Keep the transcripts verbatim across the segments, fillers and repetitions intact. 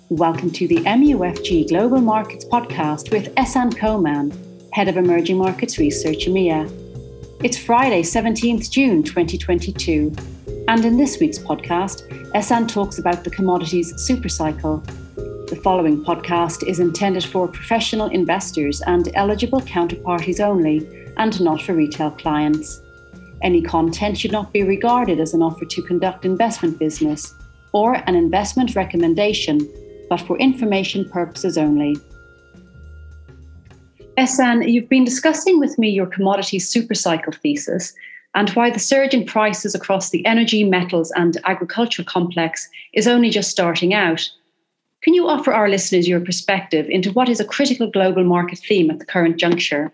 Welcome to the M U F G Global Markets Podcast with Ehsan Koman, Head of Emerging Markets Research, EMEA. It's Friday, seventeenth of June, twenty twenty-two, and in this week's podcast, Ehsan talks about the commodities supercycle. The following podcast is intended for professional investors and eligible counterparties only, and not for retail clients. Any content should not be regarded as an offer to conduct investment business or an investment recommendation, but for information purposes only. Ehsan, you've been discussing with me your commodities supercycle thesis and why the surge in prices across the energy, metals and agricultural complex is only just starting out. Can you offer our listeners your perspective into what is a critical global market theme at the current juncture?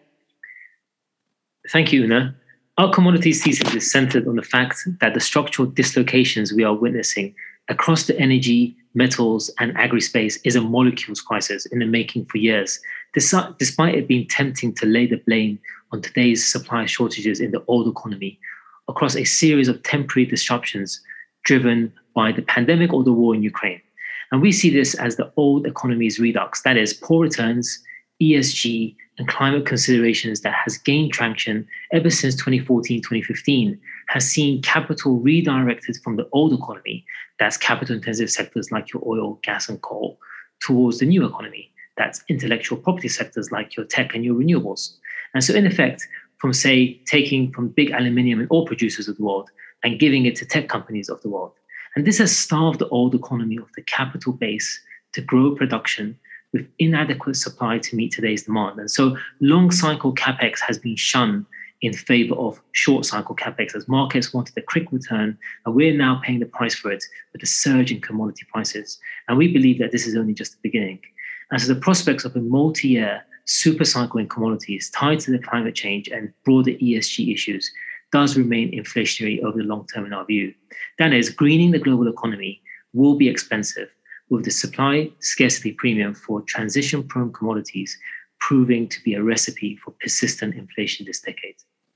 Thank you, Una. Our commodities thesis is centered on the fact that the structural dislocations we are witnessing across the energy, metals, and agri-space is a molecules crisis in the making for years, despite it being tempting to lay the blame on today's supply shortages in the old economy across a series of temporary disruptions driven by the pandemic or the war in Ukraine. And we see this as the old economy's redux, that is, poor returns, E S G, and climate considerations that has gained traction ever since twenty fourteen, twenty fifteen, has seen capital redirected from the old economy, that's capital-intensive sectors like your oil, gas, and coal, towards the new economy, that's intellectual property sectors like your tech and your renewables. And so in effect, from, say, taking from big aluminium and oil producers of the world and giving it to tech companies of the world. And this has starved the old economy of the capital base to grow production with inadequate supply to meet today's demand. And so long cycle capex has been shunned in favor of short cycle capex as markets wanted a quick return, and we're now paying the price for it with a surge in commodity prices. And we believe that this is only just the beginning. And so the prospects of a multi-year super cycle in commodities tied to the climate change and broader E S G issues does remain inflationary over the long term in our view. That is, greening the global economy will be expensive, with the supply scarcity premium for transition-prone commodities proving to be a recipe for persistent inflation this decade.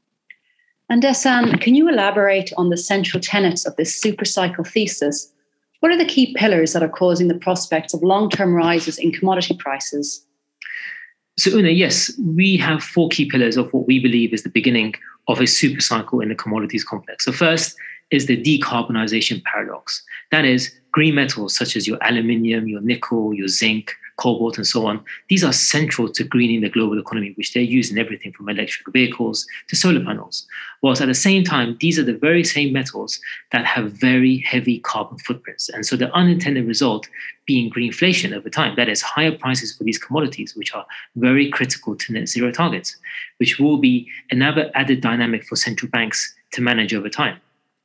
And Ehsan, can you elaborate on the central tenets of this supercycle thesis? What are the key pillars that are causing the prospects of long-term rises in commodity prices? So Una, yes, we have four key pillars of what we believe is the beginning of a supercycle in the commodities complex. So first is the decarbonization paradox. That is, green metals such as your aluminium, your nickel, your zinc, cobalt, and so on. These are central to greening the global economy, which they're used in everything from electric vehicles to solar panels. Whilst at the same time, these are the very same metals that have very heavy carbon footprints. And so the unintended result being greenflation over time, that is higher prices for these commodities, which are very critical to net zero targets, which will be another added dynamic for central banks to manage over time.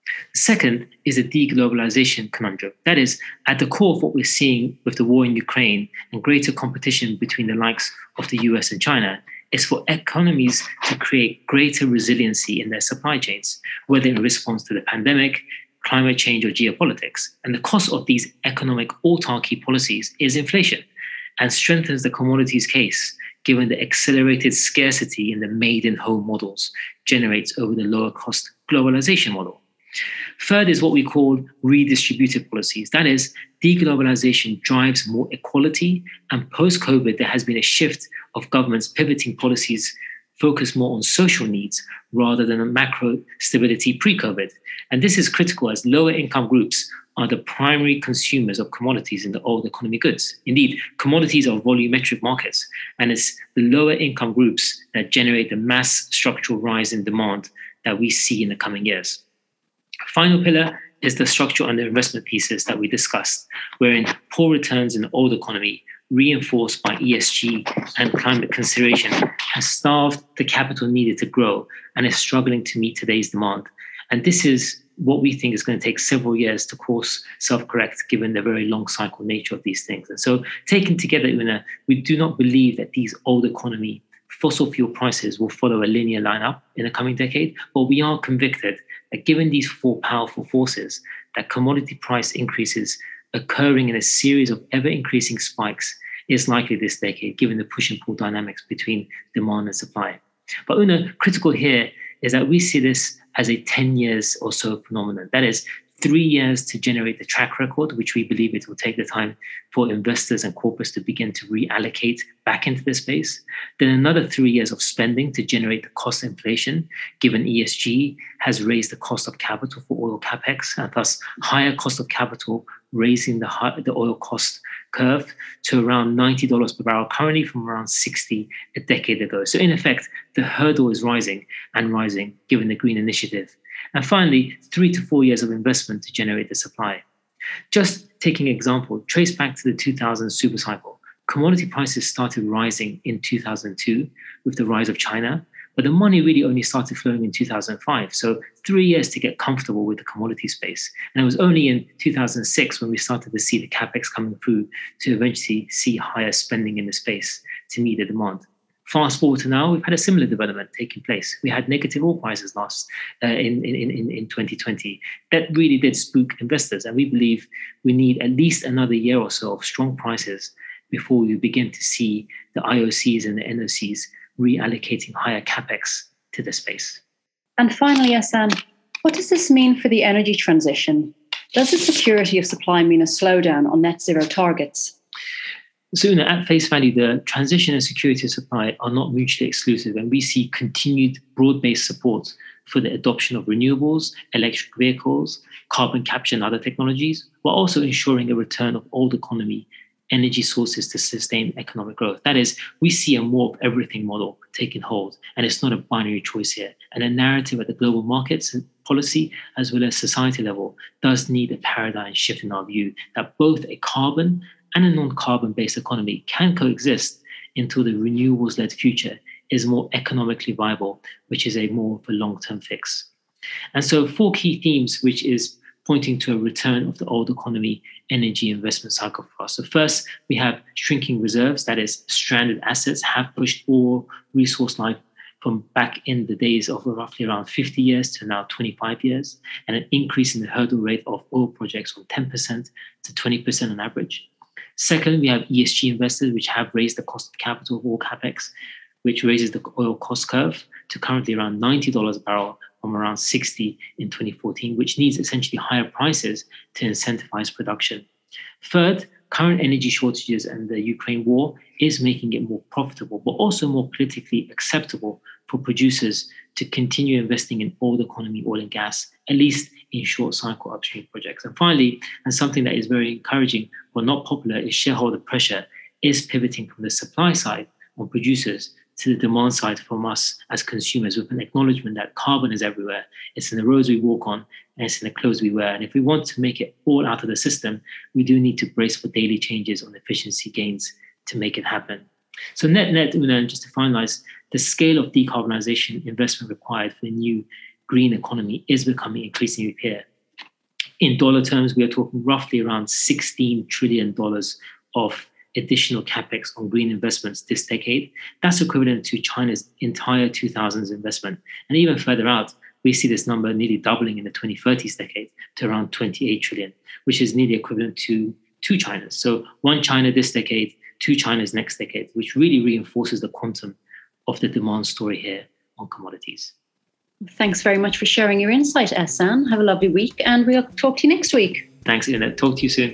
Second is a deglobalization conundrum. That is, at the core of what we're seeing with the war in Ukraine and greater competition between the likes of the U S and China is for economies to create greater resiliency in their supply chains, whether in response to the pandemic, climate change, or geopolitics. And the cost of these economic autarky policies is inflation and strengthens the commodities case, given the accelerated scarcity in the made-in-home models generates over the lower-cost globalization model. Third is what we call redistributive policies. That is, deglobalization drives more equality, and post-COVID, there has been a shift of governments pivoting policies focused more on social needs rather than on macro stability pre-COVID. And this is critical as lower income groups are the primary consumers of commodities in the old economy goods. Indeed, commodities are volumetric markets, and it's the lower income groups that generate the mass structural rise in demand that we see in the coming years. Final pillar is the structural underinvestment thesis that we discussed, wherein poor returns in the old economy, reinforced by E S G and climate consideration, has starved the capital needed to grow and is struggling to meet today's demand. And this is what we think is going to take several years to course self-correct, given the very long cycle nature of these things. And so taken together, Una, we do not believe that these old economy fossil fuel prices will follow a linear line up in the coming decade, but we are convicted that given these four powerful forces, that commodity price increases occurring in a series of ever-increasing spikes is likely this decade, given the push and pull dynamics between demand and supply. But Una, critical here is that we see this as a ten years or so phenomenon. That is, three years to generate the track record, which we believe it will take the time for investors and corporates to begin to reallocate back into the space. Then another three years of spending to generate the cost inflation, given E S G has raised the cost of capital for oil capex, and thus higher cost of capital, raising the, high, the oil cost curve to around ninety dollars per barrel, currently from around sixty a decade ago. So in effect, the hurdle is rising and rising, given the green initiative. And finally, three to four years of investment to generate the supply. Just taking an example, trace back to the two thousand super cycle. Commodity prices started rising in two thousand two with the rise of China, but the money really only started flowing in two thousand five. So three years to get comfortable with the commodity space. And it was only in two thousand six when we started to see the capex coming through to eventually see higher spending in the space to meet the demand. Fast forward to now, we've had a similar development taking place. We had negative oil prices last uh, in, in, in, in twenty twenty. That really did spook investors. And we believe we need at least another year or so of strong prices before we begin to see the I O Cs and the N O Cs reallocating higher capex to the space. And finally, Ehsan, what does this mean for the energy transition? Does the security of supply mean a slowdown on net zero targets? So, you know, at face value, the transition and security of supply are not mutually exclusive, and we see continued broad-based support for the adoption of renewables, electric vehicles, carbon capture and other technologies, while also ensuring a return of old economy energy sources to sustain economic growth. That is, we see a more of everything model taking hold, and it's not a binary choice here. And a narrative at the global markets and policy, as well as society level, does need a paradigm shift in our view that both a carbon and a non-carbon based economy can coexist until the renewables-led future is more economically viable, which is a more of a long-term fix. And so four key themes, which is pointing to a return of the old economy energy investment cycle for us. So first, we have shrinking reserves, that is, stranded assets have pushed oil resource life from back in the days of roughly around fifty years to now twenty-five years, and an increase in the hurdle rate of oil projects from ten percent to twenty percent on average. Second, we have E S G investors, which have raised the cost of capital of oil capex, which raises the oil cost curve to currently around ninety dollars a barrel from around sixty in twenty fourteen, which needs essentially higher prices to incentivize production. Third, current energy shortages and the Ukraine war is making it more profitable, but also more politically acceptable for producers to continue investing in old economy oil and gas, at least in short cycle upstream projects. And finally, and something that is very encouraging but not popular, is shareholder pressure is pivoting from the supply side on producers to the demand side from us as consumers, with an acknowledgement that carbon is everywhere. It's in the roads we walk on, and it's in the clothes we wear. And if we want to make it all out of the system, we do need to brace for daily changes on efficiency gains to make it happen. So net net, Una, just to finalize, the scale of decarbonization investment required for the new green economy is becoming increasingly clear. In dollar terms, we are talking roughly around sixteen trillion dollars of additional capex on green investments this decade. That's equivalent to China's entire two thousands investment. And even further out, we see this number nearly doubling in the twenty thirties decade to around twenty-eight trillion, which is nearly equivalent to two Chinas. So one China this decade, two Chinas next decade, which really reinforces the quantum of the demand story here on commodities. Thanks very much for sharing your insight, Ehsan. Have a lovely week, and we'll talk to you next week. Thanks, Ina. Talk to you soon.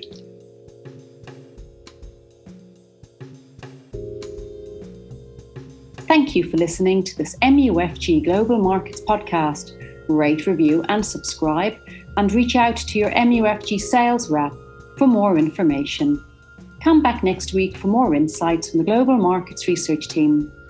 Thank you for listening to this M U F G Global Markets podcast. Rate, review, and subscribe, and reach out to your M U F G sales rep for more information. Come back next week for more insights from the Global Markets Research team.